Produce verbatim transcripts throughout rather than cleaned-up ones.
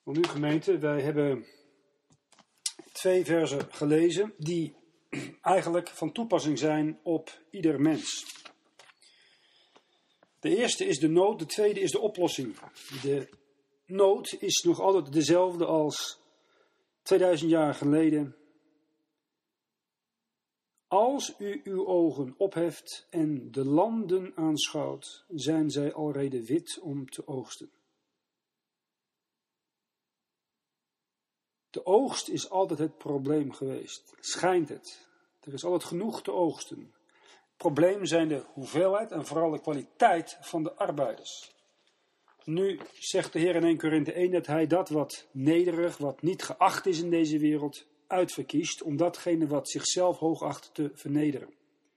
Want nu gemeente, wij hebben twee versen gelezen die eigenlijk van toepassing zijn op ieder mens. De eerste is de nood, de tweede is de oplossing. De nood is nog altijd dezelfde als tweeduizend jaar geleden. Als u uw ogen opheft en de landen aanschouwt, zijn zij alreeds wit om te oogsten. De oogst is altijd het probleem geweest, schijnt het. Er is altijd genoeg te oogsten. Het probleem zijn de hoeveelheid en vooral de kwaliteit van de arbeiders. Nu zegt de Heer in eerste Korinthe één dat hij dat wat nederig, wat niet geacht is in deze wereld, uitverkiest om datgene wat zichzelf hoogacht te vernederen.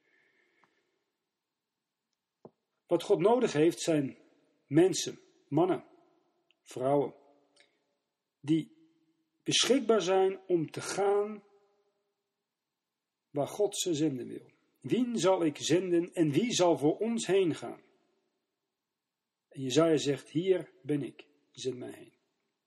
Wat God nodig heeft zijn mensen, mannen, vrouwen, die beschikbaar zijn om te gaan waar God ze zenden wil. Wien zal ik zenden en wie zal voor ons heen gaan? En Jesaja zegt, hier ben ik, zend mij heen.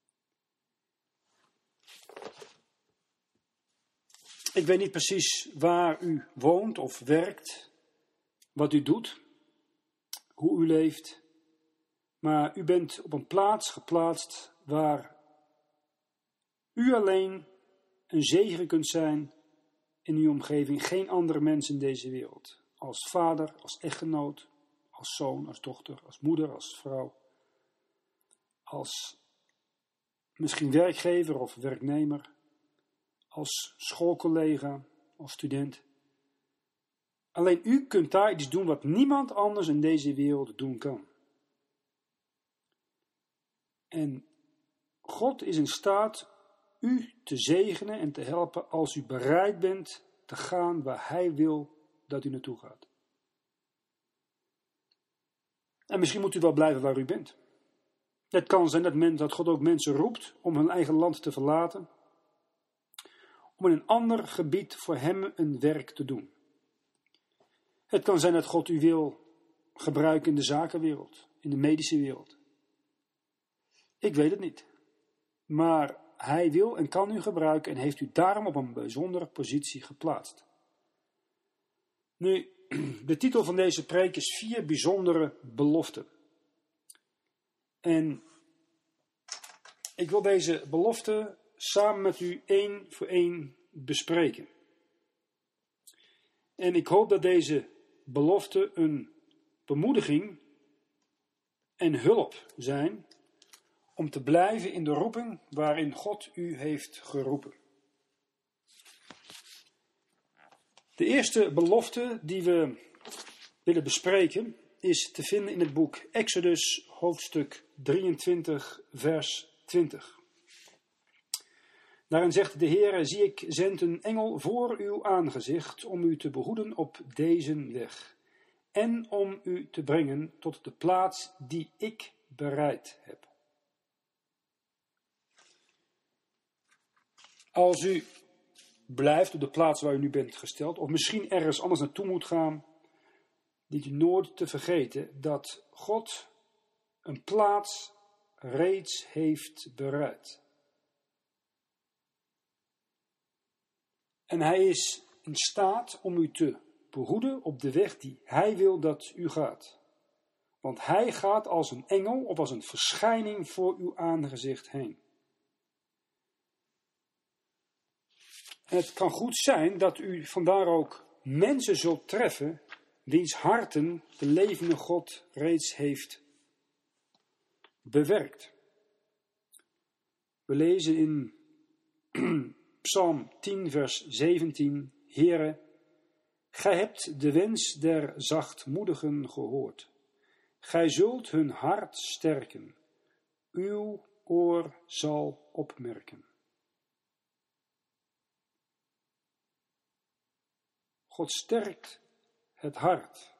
Ik weet niet precies waar u woont of werkt, wat u doet, hoe u leeft, maar u bent op een plaats geplaatst waar u alleen een zegen kunt zijn in uw omgeving, geen andere mens in deze wereld. Als vader, als echtgenoot, als zoon, als dochter, als moeder, als vrouw, als misschien werkgever of werknemer, als schoolcollega, als student. Alleen u kunt daar iets doen wat niemand anders in deze wereld doen kan. En God is in staat u te zegenen en te helpen als u bereid bent te gaan waar Hij wil dat u naartoe gaat. En misschien moet u wel blijven waar u bent. Het kan zijn dat, men, dat God ook mensen roept om hun eigen land te verlaten, om in een ander gebied voor hem een werk te doen. Het kan zijn dat God u wil gebruiken in de zakenwereld, in de medische wereld. Ik weet het niet. Maar Hij wil en kan u gebruiken en heeft u daarom op een bijzondere positie geplaatst. Nu, de titel van deze preek is Vier bijzondere beloften. En ik wil deze beloften samen met u één voor één bespreken. En ik hoop dat deze beloften een bemoediging en hulp zijn om te blijven in de roeping waarin God u heeft geroepen. De eerste belofte die we willen bespreken is te vinden in het boek Exodus hoofdstuk drieëntwintig vers twintig. Daarin zegt de Heer, zie ik zend een engel voor uw aangezicht om u te behoeden op deze weg en om u te brengen tot de plaats die ik bereid heb. Als u blijft op de plaats waar u nu bent gesteld, of misschien ergens anders naartoe moet gaan, dient u nooit te vergeten dat God een plaats reeds heeft bereid. En Hij is in staat om u te behoeden op de weg die Hij wil dat u gaat. Want Hij gaat als een engel of als een verschijning voor uw aangezicht heen. En het kan goed zijn dat u vandaar ook mensen zult treffen wiens harten de levende God reeds heeft bewerkt. We lezen in Psalm tien vers zeventien, Heere, gij hebt de wens der zachtmoedigen gehoord. Gij zult hun hart sterken. Uw oor zal opmerken. God sterkt het hart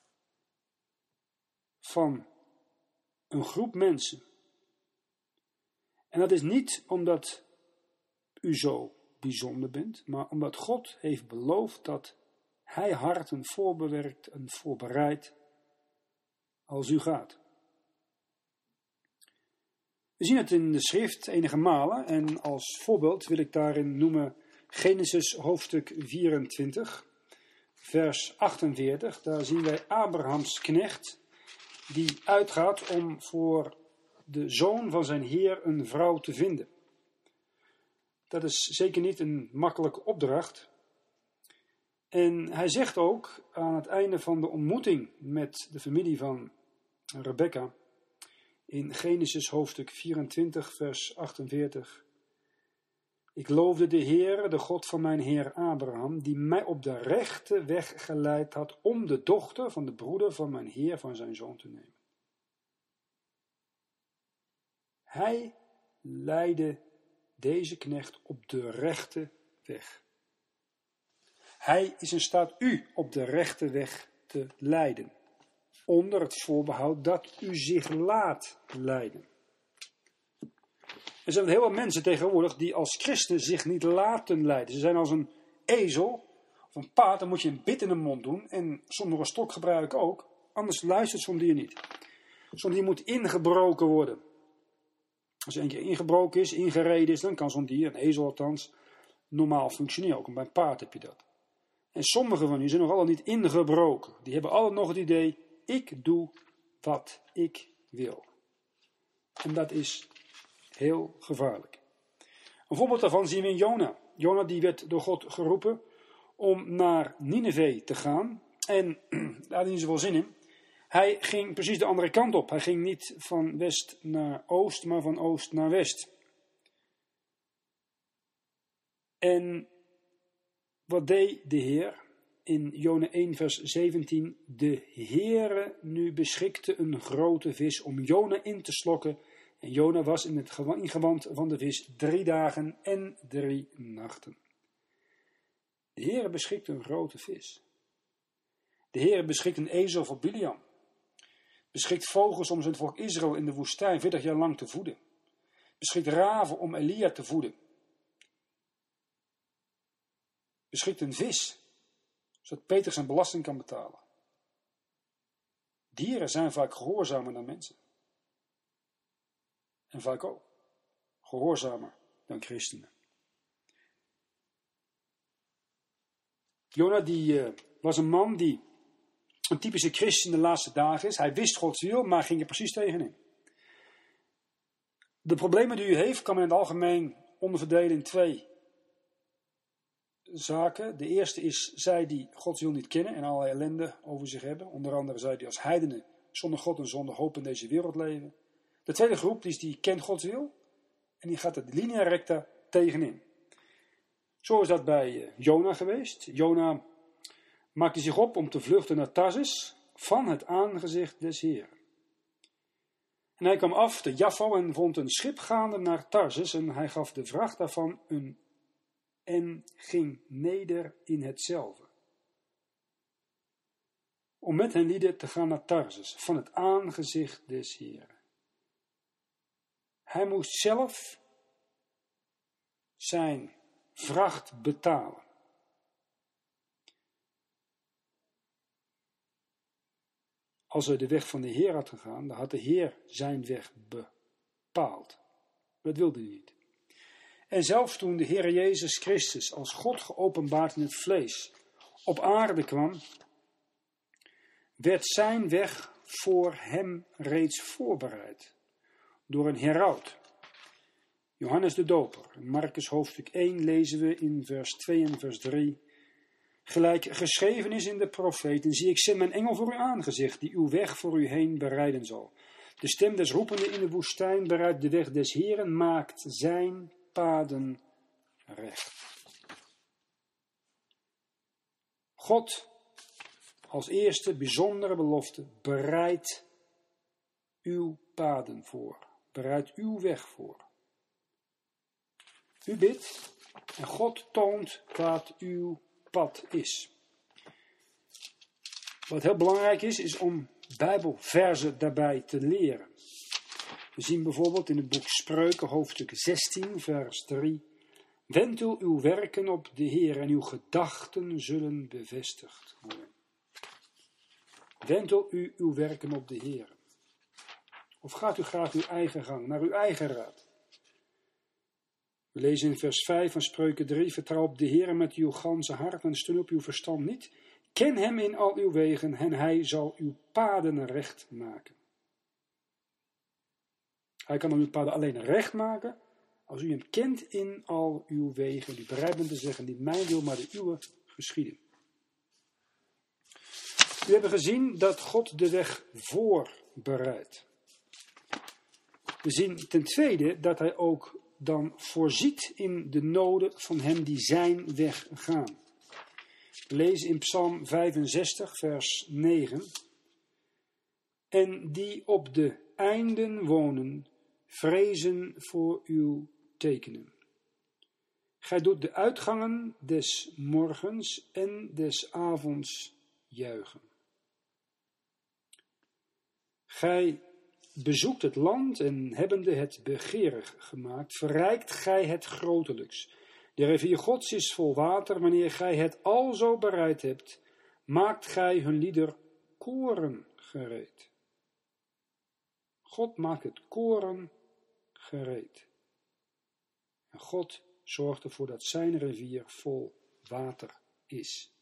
van een groep mensen. En dat is niet omdat u zo bijzonder bent, maar omdat God heeft beloofd dat Hij harten voorbewerkt en voorbereidt als u gaat. We zien het in de schrift enige malen en als voorbeeld wil ik daarin noemen Genesis hoofdstuk vierentwintig, vers achtenveertig. Daar zien wij Abrahams knecht die uitgaat om voor de zoon van zijn heer een vrouw te vinden. Dat is zeker niet een makkelijke opdracht. En hij zegt ook aan het einde van de ontmoeting met de familie van Rebekka, in Genesis hoofdstuk vierentwintig, vers achtenveertig. Ik loofde de Heere, de God van mijn heer Abraham, die mij op de rechte weg geleid had om de dochter van de broeder van mijn heer van zijn zoon te nemen. Hij leidde deze knecht op de rechte weg. Hij is in staat u op de rechte weg te leiden, onder het voorbehoud dat u zich laat leiden. Er zijn heel veel mensen tegenwoordig die als christen zich niet laten leiden. Ze zijn als een ezel of een paard, dan moet je een bit in de mond doen en sommigen stok gebruiken ook, anders luistert zo'n dier niet. Zo'n dier moet ingebroken worden. Als er een keer ingebroken is, ingereden is, dan kan zo'n dier, een ezel althans, normaal functioneren. Ook bij een paard heb je dat. En sommige van u zijn nog allemaal niet ingebroken. Die hebben altijd nog het idee, ik doe wat ik wil. En dat is heel gevaarlijk. Een voorbeeld daarvan zien we in Jona. Jona die werd door God geroepen om naar Nineve te gaan. En daar had hij niet zoveel zin in. Hij ging precies de andere kant op. Hij ging niet van west naar oost, maar van oost naar west. En wat deed de Heer? In Jona één vers zeventien. De Heere nu beschikte een grote vis om Jona in te slokken. En Jona was in het ingewand van de vis drie dagen en drie nachten. De Heere beschikte een grote vis. De Heere beschikt een ezel voor Biliam. Beschikt vogels om zijn volk Israël in de woestijn veertig jaar lang te voeden. Beschikt raven om Elia te voeden. Beschikt een vis, zodat Peter zijn belasting kan betalen. Dieren zijn vaak gehoorzamer dan mensen. En vaak ook gehoorzamer dan christenen. Jona die uh, was een man die een typische christen in de laatste dagen is. Hij wist Gods wil, maar ging er precies tegenin. De problemen die u heeft, kan men in het algemeen onderverdelen in twee zaken. De eerste is zij die Gods wil niet kennen en allerlei ellende over zich hebben. Onder andere zij die als heidenen zonder God en zonder hoop in deze wereld leven. De tweede groep is die kent Gods wil en die gaat er linea recta tegenin. Zo is dat bij Jona geweest. Jona maakte zich op om te vluchten naar Tarsis van het aangezicht des Heeren. En hij kwam af te Jaffo en vond een schip gaande naar Tarsis en hij gaf de vracht daarvan een en ging neder in hetzelfde. Om met hen lieden te gaan naar Tarsis van het aangezicht des Heeren. Hij moest zelf zijn vracht betalen. Als hij de weg van de Heer had gegaan, dan had de Heer zijn weg bepaald. Dat wilde hij niet. En zelfs toen de Heer Jezus Christus als God geopenbaard in het vlees op aarde kwam, werd zijn weg voor hem reeds voorbereid door een heraut. Johannes de Doper. In Markus hoofdstuk één lezen we in vers twee en vers drie. Gelijk geschreven is in de profeten, zie ik zend mijn engel voor uw aangezicht, die uw weg voor u heen bereiden zal. De stem des roependen in de woestijn bereidt de weg des Heeren, maakt zijn paden recht. God, als eerste bijzondere belofte, bereidt uw paden voor. Bereidt uw weg voor. U bidt en God toont wat uw pad is. Wat heel belangrijk is, is om Bijbelverzen daarbij te leren. We zien bijvoorbeeld in het boek Spreuken, hoofdstuk zestien, vers drie. Wentel uw werken op de Heer en uw gedachten zullen bevestigd worden. Wentel u uw werken op de Heer. Of gaat u graag uw eigen gang, naar uw eigen raad? We lezen in vers vijf van Spreuken drie, vertrouw op de Heer met uw ganse hart en steun op uw verstand niet. Ken hem in al uw wegen en hij zal uw paden recht maken. Hij kan dan uw paden alleen recht maken als u hem kent in al uw wegen. Die bereid bent te zeggen, niet mijn wil, maar de uwe geschieden. We hebben gezien dat God de weg voorbereidt. We zien ten tweede dat hij ook dan voorziet in de noden van hen die zijn weg gaan. We lezen in Psalm vijfenzestig, vers negen. En die op de einden wonen, vrezen voor uw tekenen. Gij doet de uitgangen des morgens en des avonds juichen. Gij bezoekt het land en hebbende het begeerig gemaakt, verrijkt gij het grotelijks. De rivier Gods is vol water, wanneer gij het alzo bereid hebt, maakt gij hun lieder koren gereed. God maakt het koren gereed. En God zorgt ervoor dat zijn rivier vol water is.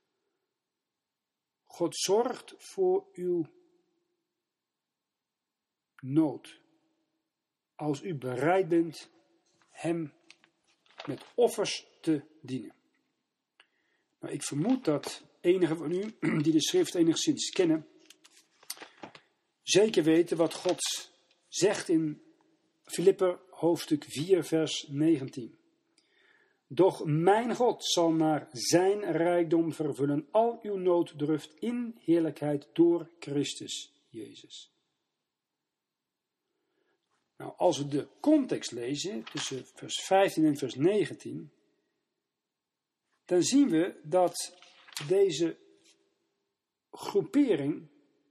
God zorgt voor uw nood. Als u bereid bent hem met offers te dienen. Nou, ik vermoed dat enigen van u die de schrift enigszins kennen, zeker weten wat God zegt in Filipper hoofdstuk vier vers negentien. Doch mijn God zal naar zijn rijkdom vervullen al uw nooddruft in heerlijkheid door Christus Jezus. Nou, als we de context lezen tussen vers vijftien en vers negentien, dan zien we dat deze groepering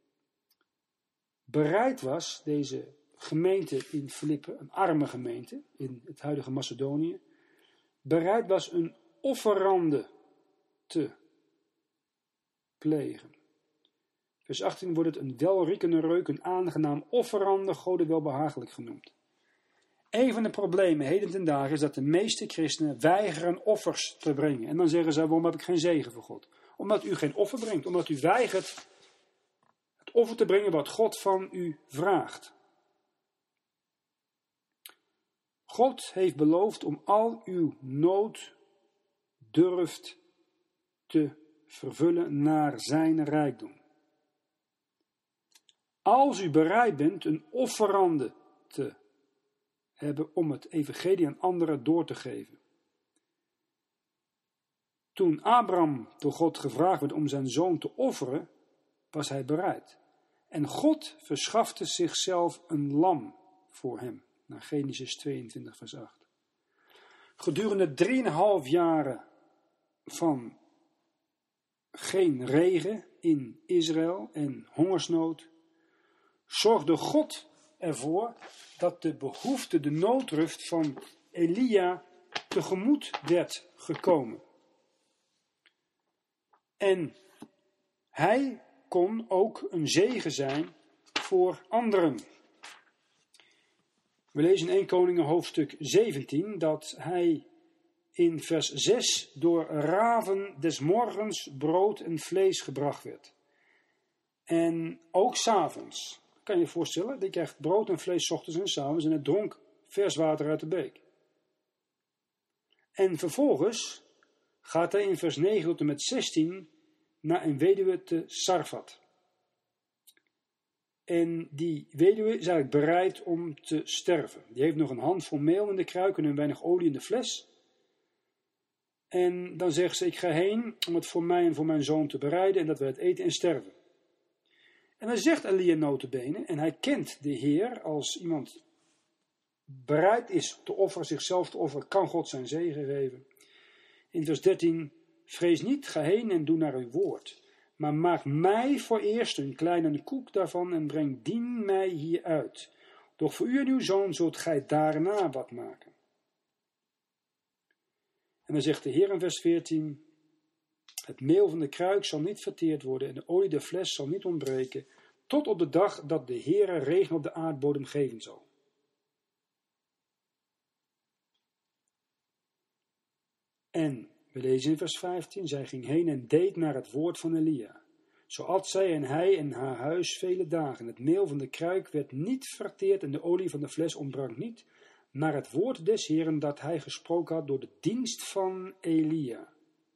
bereid was, deze gemeente in Filippi, een arme gemeente in het huidige Macedonië, bereid was een offerande te plegen. Vers achttien wordt het een welriekende reuk, een aangenaam offerande, Gode welbehagelijk genoemd. Een van de problemen heden ten dagen is dat de meeste christenen weigeren offers te brengen. En dan zeggen ze, waarom heb ik geen zegen voor God? Omdat u geen offer brengt, omdat u weigert het offer te brengen wat God van u vraagt. God heeft beloofd om al uw nood durft te vervullen naar zijn rijkdom. Als u bereid bent een offerande te hebben om het evangelie aan anderen door te geven. Toen Abraham door God gevraagd werd om zijn zoon te offeren, was hij bereid. En God verschafte zichzelf een lam voor hem. Naar Genesis tweeëntwintig vers acht. Gedurende drieënhalf jaren van geen regen in Israël en hongersnood, zorgde God ervoor dat de behoefte, de nooddruft van Elia tegemoet werd gekomen. En hij kon ook een zegen zijn voor anderen. We lezen in Eerste Koningen hoofdstuk zeventien dat hij in vers zes door raven des morgens brood en vlees gebracht werd. En ook 's avonds. Kan je je voorstellen? Die krijgt brood en vlees 's ochtends en 's avonds en het dronk vers water uit de beek. En vervolgens gaat hij in vers negen tot en met zestien naar een weduwe te Sarfat. En die weduwe is eigenlijk bereid om te sterven. Die heeft nog een handvol meel in de kruik en een weinig olie in de fles. En dan zegt ze, ik ga heen om het voor mij en voor mijn zoon te bereiden en dat we het eten en sterven. En dan zegt Elia nota bene, en hij kent de Heer als iemand bereid is te offeren, zichzelf te offeren, kan God zijn zegen geven. In vers dertien, vrees niet, ga heen en doe naar uw woord. Maar maak mij voor eerst een kleine koek daarvan en breng dien mij hier uit. Doch voor u en uw zoon zult gij daarna wat maken. En dan zegt de Heer in vers veertien, het meel van de kruik zal niet verteerd worden en de olie der fles zal niet ontbreken, tot op de dag dat de Heere regen op de aardbodem geven zal. En we lezen in vers vijftien, zij ging heen en deed naar het woord van Elia. Zo at zij en hij en haar huis vele dagen. Het meel van de kruik werd niet verteerd en de olie van de fles ontbrak niet, naar het woord des Heeren dat hij gesproken had door de dienst van Elia.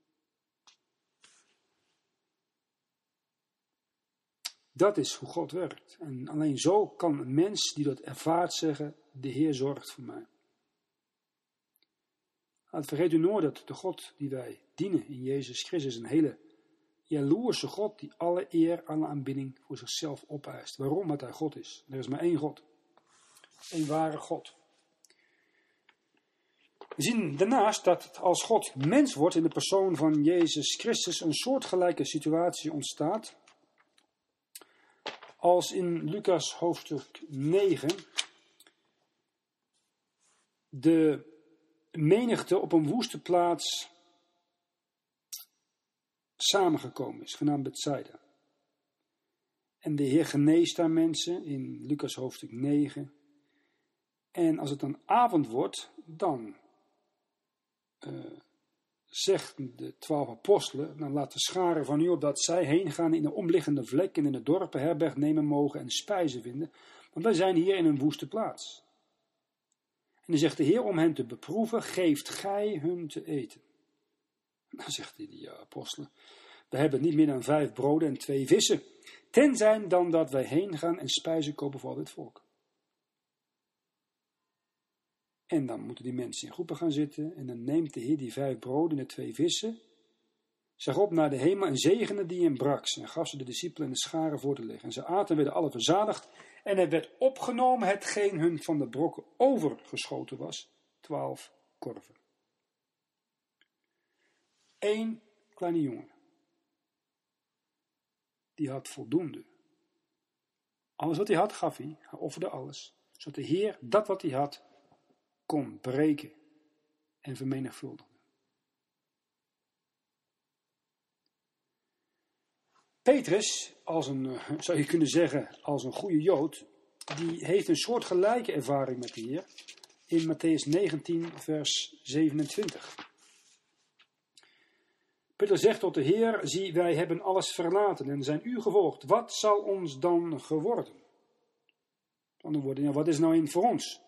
Dat is hoe God werkt. En alleen zo kan een mens die dat ervaart zeggen, de Heer zorgt voor mij. Laat vergeet u nooit dat de God die wij dienen in Jezus Christus is een hele jaloerse God die alle eer, alle aanbidding voor zichzelf opeist. Waarom? Omdat hij God is. Er is maar één God. Eén ware God. We zien daarnaast dat als God mens wordt in de persoon van Jezus Christus een soortgelijke situatie ontstaat als in Lucas hoofdstuk negen de menigte op een woeste plaats samengekomen is, genaamd Bethsaida. En de Heer geneest daar mensen in Lucas hoofdstuk negen. En als het dan avond wordt, dan uh, zegt de twaalf apostelen, dan laat de scharen van u op dat zij heen gaan in de omliggende vlek en in de dorpen herberg nemen mogen en spijzen vinden, want wij zijn hier in een woeste plaats. En dan zegt de Heer om hen te beproeven, geeft gij hun te eten. Dan zegt hij, die apostelen, we hebben niet meer dan vijf broden en twee vissen, tenzij dan dat wij heen gaan en spijzen kopen voor al dit volk. En dan moeten die mensen in groepen gaan zitten en dan neemt de Heer die vijf broden en de twee vissen, zag op naar de hemel en zegende die en brak ze en gaf ze de discipelen en de scharen voor te liggen. En ze aten en werden alle verzadigd en er werd opgenomen hetgeen hun van de brokken overgeschoten was, twaalf korven. Eén kleine jongen, die had voldoende. Alles wat hij had gaf hij, hij offerde alles, zodat de Heer dat wat hij had kon breken en vermenigvuldigen. Petrus, als een, zou je kunnen zeggen, als een goede Jood, die heeft een soortgelijke ervaring met de Heer in Mattheüs negentien, vers zevenentwintig. Petrus zegt tot de Heer, zie, wij hebben alles verlaten en zijn u gevolgd. Wat zal ons dan geworden? Dan worden, ja, wat is nou in voor ons?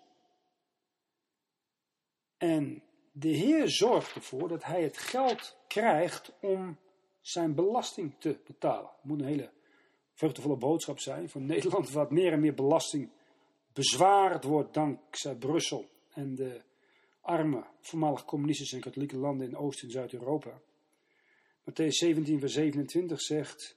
En de Heer zorgt ervoor dat hij het geld krijgt om zijn belasting te betalen. Het moet een hele vreugdevolle boodschap zijn voor Nederland, wat meer en meer belasting bezwaard wordt dankzij Brussel en de arme, voormalig communistische en katholieke landen in Oost- en Zuid-Europa. Mattheüs zeventien, vers zevenentwintig zegt,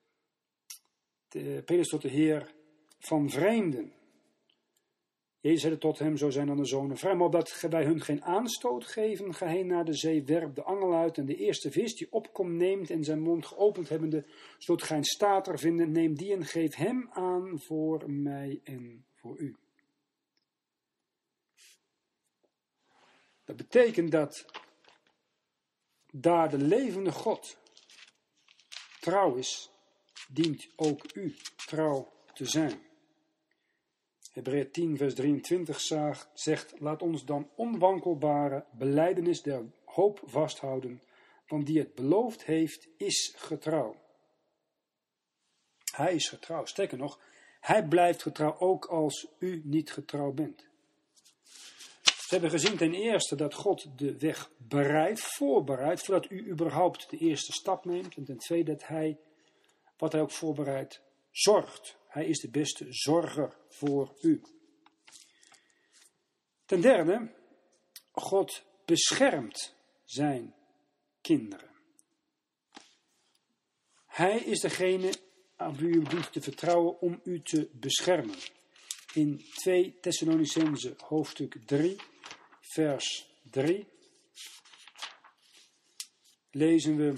Petrus tot de Heer, van vreemden. Jezus zei tot hem, zo zijn dan de zonen vrij, maar opdat wij hun geen aanstoot geven, ga heen naar de zee, werp de angel uit en de eerste vis die opkomt neemt en zijn mond geopend hebbende, zodat gij een stater vinden, neem die en geef hem aan voor mij en voor u. Dat betekent dat daar de levende God trouw is, dient ook u trouw te zijn. Hebreeën tien, vers drieëntwintig zegt, laat ons dan onwankelbare belijdenis der hoop vasthouden, want die het beloofd heeft, is getrouw. Hij is getrouw. Sterker nog, hij blijft getrouw ook als u niet getrouw bent. We hebben gezien ten eerste dat God de weg bereidt, voorbereidt, voordat u überhaupt de eerste stap neemt. En ten tweede dat hij, wat hij ook voorbereidt, zorgt. Hij is de beste zorger voor u. Ten derde, God beschermt zijn kinderen. Hij is degene aan wie u dient te vertrouwen om u te beschermen. In twee Thessalonicenzen hoofdstuk drie, vers drie, lezen we,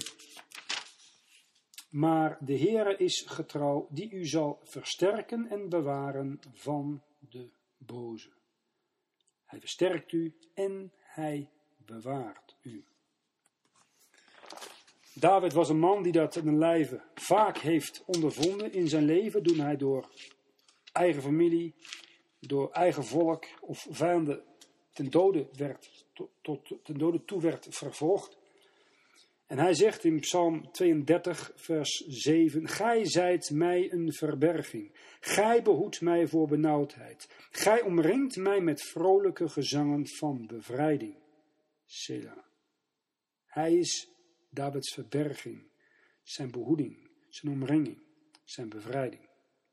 maar de Heere is getrouw, die u zal versterken en bewaren van de boze. Hij versterkt u en hij bewaart u. David was een man die dat in een lijve vaak heeft ondervonden in zijn leven, toen hij door eigen familie, door eigen volk of vijanden ten dode, werd, tot, tot, ten dode toe werd vervolgd. En hij zegt in Psalm tweeëndertig, vers zeven, Gij zijt mij een verberging. Gij behoedt mij voor benauwdheid. Gij omringt mij met vrolijke gezangen van bevrijding. Selah. Hij is Davids verberging, zijn behoeding, zijn omringing, zijn bevrijding.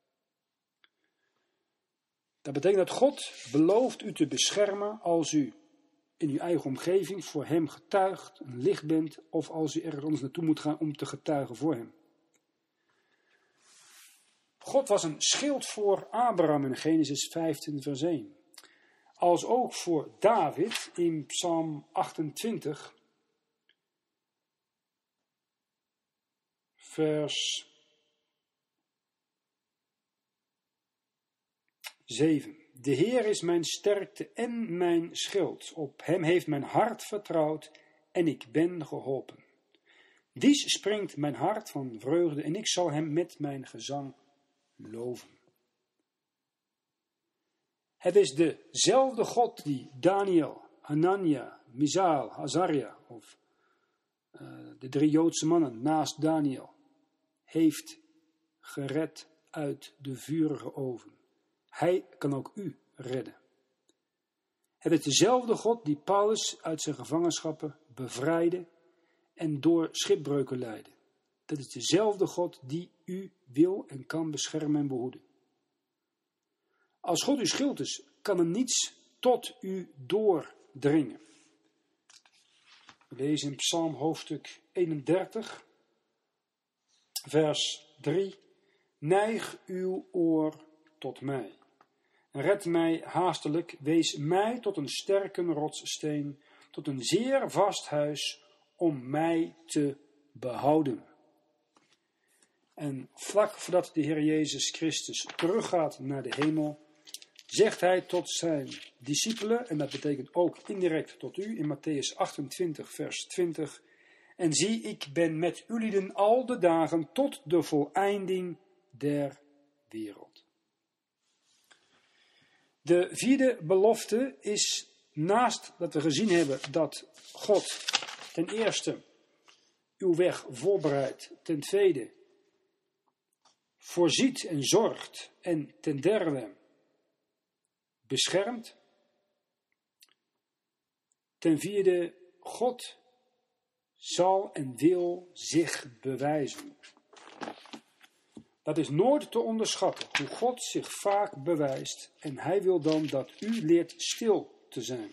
Dat betekent dat God belooft u te beschermen als u in uw eigen omgeving voor hem getuigt, een licht bent, of als u ergens anders naartoe moet gaan om te getuigen voor hem. God was een schild voor Abraham in Genesis vijftien vers één. Als ook voor David in Psalm achtentwintig vers zeven. De Heer is mijn sterkte en mijn schild. Op hem heeft mijn hart vertrouwd en ik ben geholpen. Dies springt mijn hart van vreugde en ik zal hem met mijn gezang loven. Het is dezelfde God die Daniel, Hanania, Misael, Azaria of uh, de drie Joodse mannen naast Daniel heeft gered uit de vurige oven. Hij kan ook u redden. Het is dezelfde God die Paulus uit zijn gevangenschappen bevrijdde en door schipbreuken leidde. Dat is dezelfde God die u wil en kan beschermen en behoeden. Als God uw schild is, kan er niets tot u doordringen. We lezen in Psalm hoofdstuk eenendertig, vers drie. Neig uw oor tot mij. Red mij haastelijk, wees mij tot een sterke rotssteen, tot een zeer vast huis, om mij te behouden. En vlak voordat de Heer Jezus Christus teruggaat naar de hemel, zegt hij tot zijn discipelen, en dat betekent ook indirect tot u, in Matthäus achtentwintig, vers twintig, en zie, ik ben met ulieden al de dagen tot de voleinding der wereld. De vierde belofte is, naast dat we gezien hebben dat God ten eerste uw weg voorbereidt, ten tweede voorziet en zorgt en ten derde beschermt, ten vierde God zal en wil zich bewijzen. Dat is nooit te onderschatten, hoe God zich vaak bewijst en hij wil dan dat u leert stil te zijn.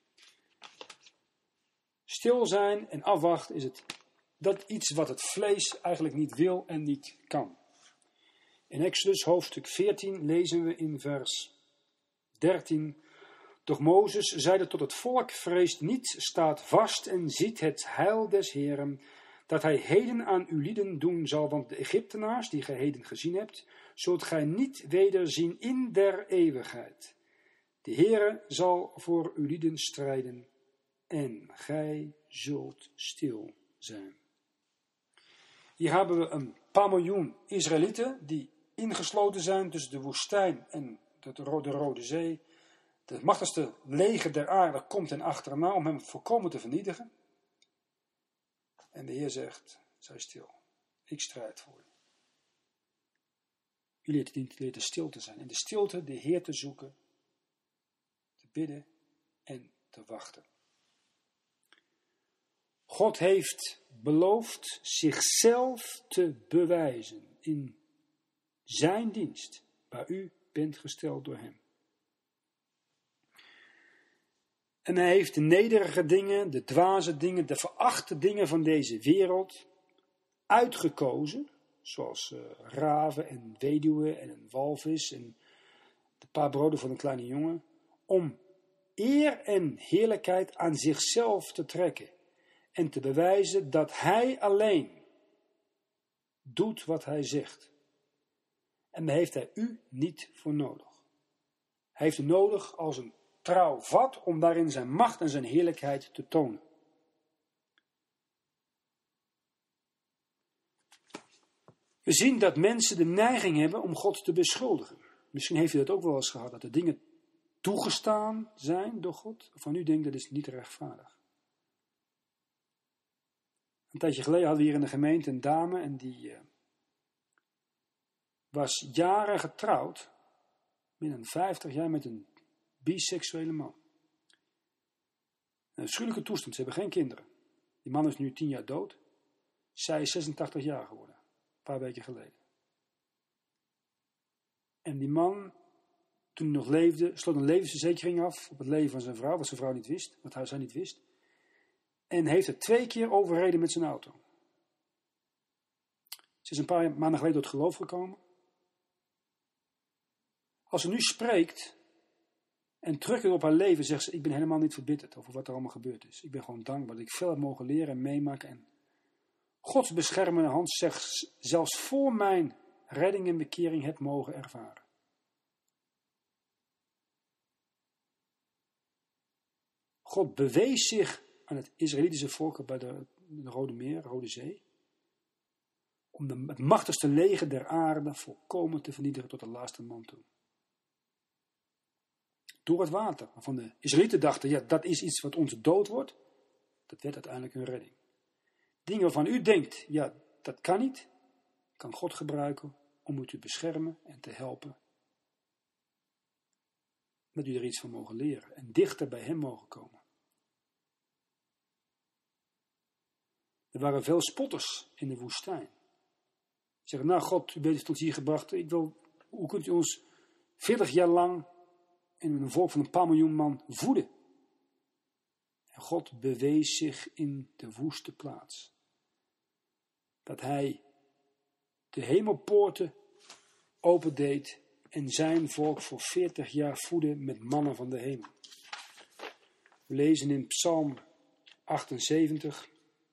Stil zijn en afwachten is het, dat iets wat het vlees eigenlijk niet wil en niet kan. In Exodus hoofdstuk veertien lezen we in vers dertien. Doch Mozes zeide tot het volk, vreest niet, staat vast en ziet het heil des Heeren, dat hij heden aan uw lieden doen zal, want de Egyptenaars, die gij heden gezien hebt, zult gij niet wederzien in der eeuwigheid. De Heere zal voor uw lieden strijden, en gij zult stil zijn. Hier hebben we een paar miljoen Israëlieten, die ingesloten zijn tussen de woestijn en de Rode Zee. Het machtigste leger der aarde komt hen achterna om hem volkomen te vernietigen. En de Heer zegt, zij stil, ik strijd voor u. U leert, leert stil te zijn. In de stilte de Heer te zoeken, te bidden en te wachten. God heeft beloofd zichzelf te bewijzen in zijn dienst, waar u bent gesteld door hem. En hij heeft de nederige dingen, de dwaze dingen, de verachte dingen van deze wereld uitgekozen, zoals uh, raven en weduwen en een walvis en de paar broden van een kleine jongen, om eer en heerlijkheid aan zichzelf te trekken en te bewijzen dat hij alleen doet wat hij zegt. En daar heeft hij u niet voor nodig. Hij heeft u nodig als een trouw vat om daarin zijn macht en zijn heerlijkheid te tonen. We zien dat mensen de neiging hebben om God te beschuldigen. Misschien heeft u dat ook wel eens gehad, dat er dingen toegestaan zijn door God, waarvan u denkt dat is niet rechtvaardig. Een tijdje geleden hadden we hier in de gemeente een dame en die uh, was jaren getrouwd, meer dan vijftig jaar met een biseksuele man. Een schuwelijke toestand, ze hebben geen kinderen. Die man is nu tien jaar dood. Zij is zesentachtig jaar geworden, een paar weken geleden. En die man, toen hij nog leefde, sloot een levensverzekering af op het leven van zijn vrouw, wat zijn vrouw niet wist, wat hij zij niet wist. En heeft er twee keer overreden met zijn auto. Ze is een paar maanden geleden tot geloof gekomen. Als ze nu spreekt en terugkijkt op haar leven, zegt ze, ik ben helemaal niet verbitterd over wat er allemaal gebeurd is. Ik ben gewoon dankbaar dat ik veel heb mogen leren en meemaken. En Gods beschermende hand zegt, zelfs voor mijn redding en bekering heb mogen ervaren. God bewees zich aan het Israëlitische volk bij de, de Rode Meer, Rode Zee, om de, het machtigste leger der aarde volkomen te vernietigen tot de laatste man toe. Door het water, waarvan de Israëlieten dachten, ja, dat is iets wat onze dood wordt, dat werd uiteindelijk hun redding. Dingen waarvan u denkt, ja, dat kan niet, kan God gebruiken om u te beschermen en te helpen. Dat u er iets van mogen leren en dichter bij hem mogen komen. Er waren veel spotters in de woestijn. Ze zeggen, nou God, u bent ons hier gebracht. Ik wil, hoe kunt u ons veertig jaar lang in een volk van een paar miljoen man voeden? En God bewees zich in de woeste plaats. Dat hij de hemelpoorten opendeed en zijn volk voor veertig jaar voedde met mannen van de hemel. We lezen in Psalm achtenzeventig.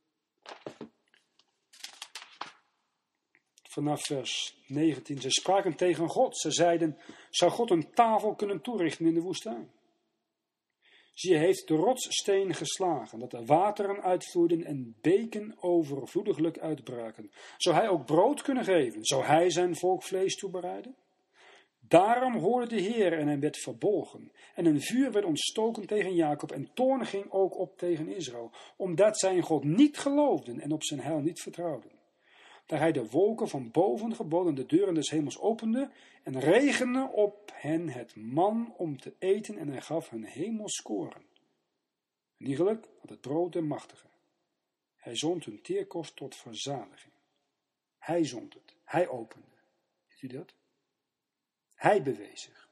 Vanaf vers negentien. Ze spraken tegen God. Ze zeiden, zou God een tafel kunnen toerichten in de woestijn? Zie, hij heeft de rotssteen geslagen, dat er wateren uitvloeiden en beken overvloediglijk uitbraken. Zou hij ook brood kunnen geven? Zou hij zijn volk vlees toebereiden? Daarom hoorde de Heer en hij werd verbolgen. En een vuur werd ontstoken tegen Jacob en toorn ging ook op tegen Israël, omdat zij in God niet geloofden en op zijn heil niet vertrouwden. Daar hij de wolken van boven geboden de deuren des hemels opende en regende op hen het man om te eten en hij gaf hun hemelskoren. En iegelijk had het brood der machtige. Hij zond hun teerkost tot verzadiging. Hij zond het. Hij opende. Ziet u dat? Hij bewees zich.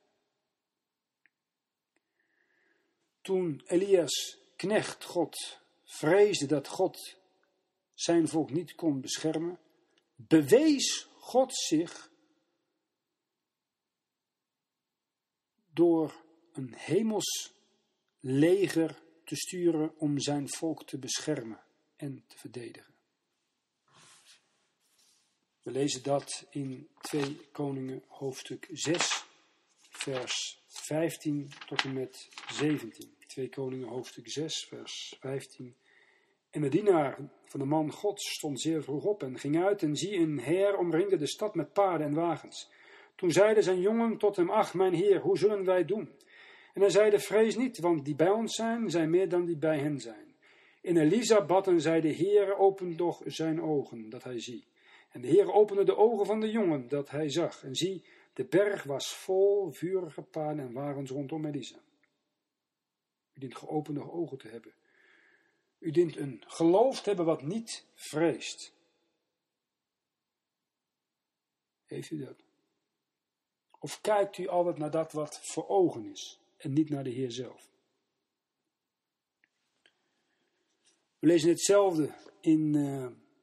Toen Elias knecht God vreesde dat God zijn volk niet kon beschermen, bewees God zich door een hemels leger te sturen om zijn volk te beschermen en te verdedigen. We lezen dat in twee Koningen hoofdstuk zes, vers vijftien tot en met zeventien. twee Koningen hoofdstuk zes, vers vijftien. En de dienaar van de man Gods stond zeer vroeg op en ging uit en zie een heer omringde de stad met paarden en wagens. Toen zeide zijn jongen tot hem, ach mijn heer, hoe zullen wij doen? En hij zeide, vrees niet, want die bij ons zijn, zijn meer dan die bij hen zijn. En Elisa bad en zei, de Heere open toch zijn ogen, dat hij zie. En de Heere opende de ogen van de jongen, dat hij zag. En zie, de berg was vol vurige paarden en wagens rondom Elisa. U dient geopende ogen te hebben. U dient een geloof te hebben wat niet vreest. Heeft u dat? Of kijkt u altijd naar dat wat voor ogen is en niet naar de Heer zelf? We lezen hetzelfde in uh,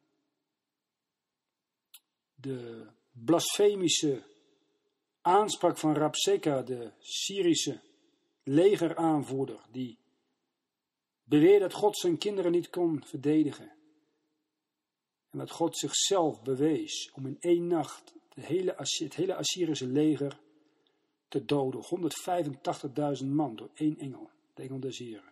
de blasfemische aanspraak van Rabseka, de Syrische legeraanvoerder, die beweerde dat God zijn kinderen niet kon verdedigen. En dat God zichzelf bewees om in één nacht de hele, het hele Assyrische leger te doden. honderdvijfentachtigduizend man door één engel, de engel des Heren.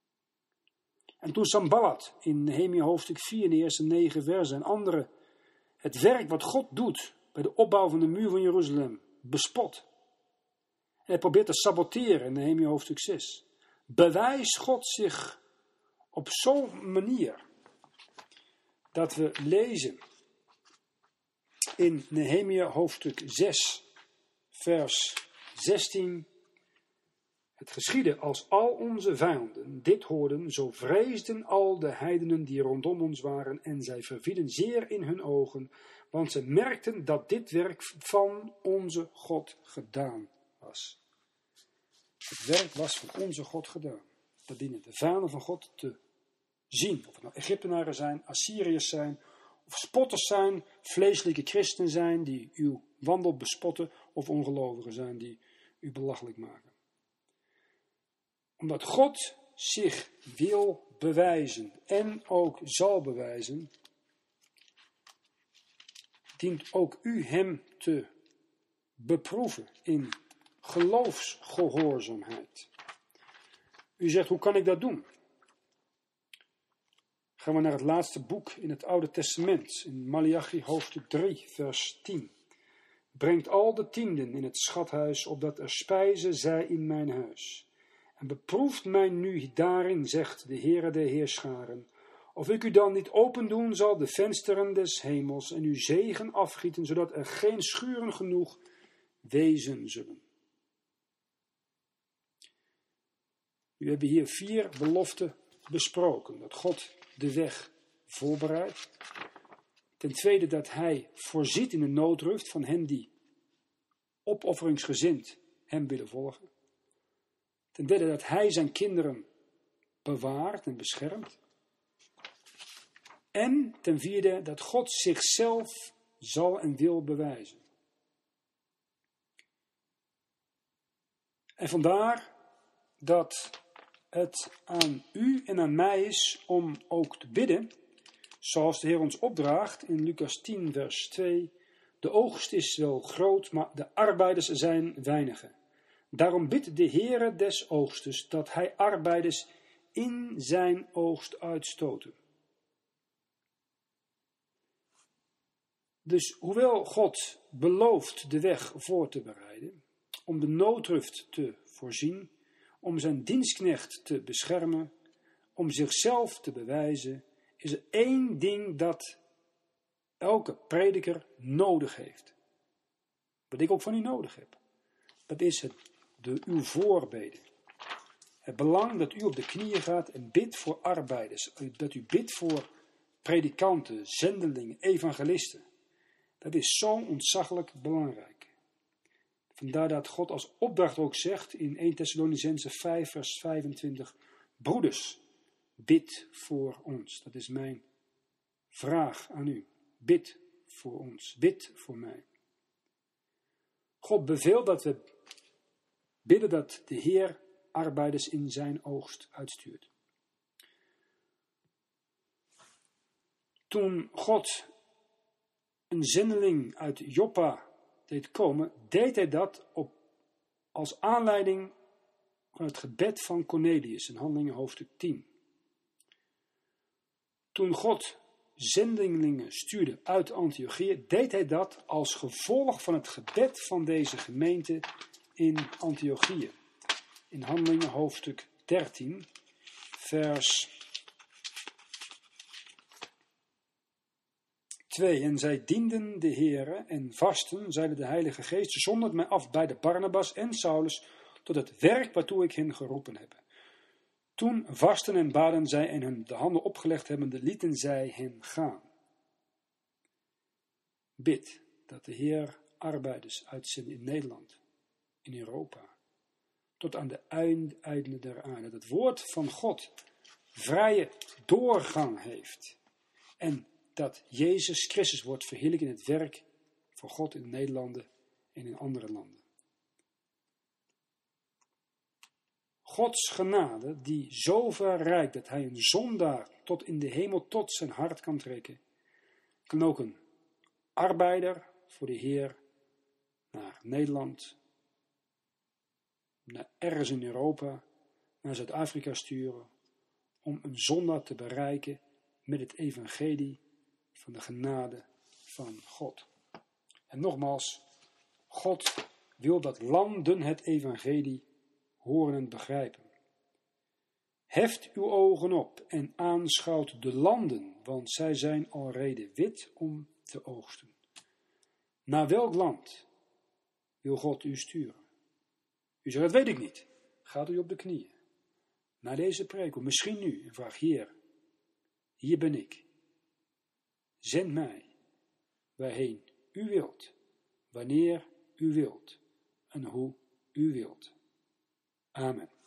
En toen Sanballat in Nehemia hoofdstuk vier, in de eerste negen versen, en anderen het werk wat God doet bij de opbouw van de muur van Jeruzalem bespot. En hij probeert te saboteren in Nehemia hoofdstuk zes. Bewijst God zich op zo'n manier dat we lezen in Nehemia hoofdstuk zes, vers zestien. Het geschiedde als al onze vijanden dit hoorden, zo vreesden al de heidenen die rondom ons waren en zij vervielen zeer in hun ogen, want ze merkten dat dit werk van onze God gedaan was. Het werk was van onze God gedaan. Dat dienen de vijanden van God te zien. Of het nou Egyptenaren zijn, Assyriërs zijn, of spotters zijn, vleeselijke christenen zijn die uw wandel bespotten, of ongelovigen zijn die u belachelijk maken. Omdat God zich wil bewijzen en ook zal bewijzen, dient ook u hem te beproeven in geloofsgehoorzaamheid. U zegt, hoe kan ik dat doen? Gaan we naar het laatste boek in het Oude Testament, in Maleachi hoofdstuk drie, vers tien. Brengt al de tienden in het schathuis, opdat er spijze zij in mijn huis. En beproeft mij nu daarin, zegt de Heere der Heerscharen, of ik u dan niet opendoen zal de vensteren des hemels en uw zegen afgieten, zodat er geen schuren genoeg wezen zullen. We hebben hier vier beloften besproken. Dat God de weg voorbereidt. Ten tweede dat hij voorziet in de noodrust van hen die opofferingsgezind hem willen volgen. Ten derde dat hij zijn kinderen bewaart en beschermt. En ten vierde dat God zichzelf zal en wil bewijzen. En vandaar dat het aan u en aan mij is om ook te bidden, zoals de Heer ons opdraagt in Lucas tien vers twee. De oogst is wel groot, maar de arbeiders zijn weinige. Daarom bidt de Heere des oogstes dat hij arbeiders in zijn oogst uitstoten. Dus hoewel God belooft de weg voor te bereiden, om de noodrust te voorzien, om zijn dienstknecht te beschermen, om zichzelf te bewijzen, is er één ding dat elke prediker nodig heeft. Wat ik ook van u nodig heb. Dat is het, de, uw voorbeden. Het belang dat u op de knieën gaat en bidt voor arbeiders. Dat u bidt voor predikanten, zendelingen, evangelisten. Dat is zo ontzaglijk belangrijk. Vandaar dat God als opdracht ook zegt in eerste Thessalonicenzen vijf vers vijfentwintig. Broeders, bid voor ons. Dat is mijn vraag aan u. Bid voor ons. Bid voor mij. God beveelt dat we bidden dat de Heer arbeiders in zijn oogst uitstuurt. Toen God een zendeling uit Joppa deed komen, deed hij dat op, als aanleiding van het gebed van Cornelius in Handelingen hoofdstuk tien. Toen God zendelingen stuurde uit Antiochië, deed hij dat als gevolg van het gebed van deze gemeente in Antiochië. In Handelingen hoofdstuk dertien, vers twee. En zij dienden de Heere en vasten, zeide de Heilige Geest, zondert mij af bij de Barnabas en Saulus tot het werk waartoe ik hen geroepen heb. Toen vasten en baden zij en hun de handen opgelegd hebbende, lieten zij hen gaan. Bid dat de Heer arbeiders uitzendt in Nederland, in Europa, tot aan de einden der aarde. Dat het woord van God vrije doorgang heeft. En dat Jezus Christus wordt verheerlijkt in het werk van God in Nederlanden en in andere landen. Gods genade, die zo ver reikt dat hij een zondaar tot in de hemel tot zijn hart kan trekken, kan ook een arbeider voor de Heer naar Nederland, naar ergens in Europa, naar Zuid-Afrika sturen, om een zondaar te bereiken met het evangelie van de genade van God. En nogmaals, God wil dat landen het evangelie horen en begrijpen. Heft uw ogen op en aanschouwt de landen, want zij zijn alrede wit om te oogsten. Naar welk land wil God u sturen? U zegt, dat weet ik niet. Gaat u op de knieën. Naar deze preek, of misschien nu, en vraag, Heer, hier ben ik. Zend mij waarheen u wilt, wanneer u wilt en hoe u wilt. Amen.